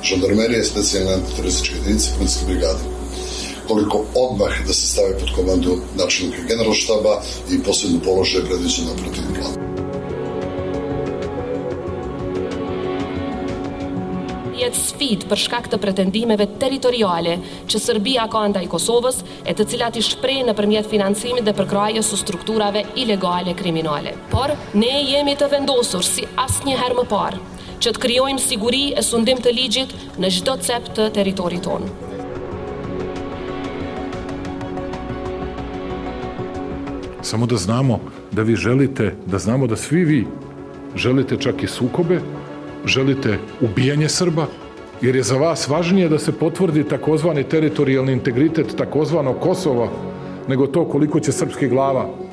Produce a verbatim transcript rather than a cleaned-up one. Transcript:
žandarmerije, specijalne antiterorističke jedinice, policijske brigade. Koliko odmah da se stave pod komandu načelnika generalštaba i posebno položaje predviđeno operativni plan. Jetë sfidë për shkak të pretendimeve territoriale që Serbia ka ndaj Kosovës, e të cilat i shpreh nëpërmjet financimit dhe përkrahjes së strukturave ilegale kriminale. Por ne jemi të vendosur si asnjëherë më parë që të krijojmë siguri e sundim të ligjit në çdo cep të territorit tonë. Samo da znamo da vi želite, da znamo da svi vi želite čak i sukobe, želite ubijanje Srba, jer je za vas važnije da se potvrdi takozvani teritorijalni integritet takozvanog Kosova, nego to koliko će srpskih glava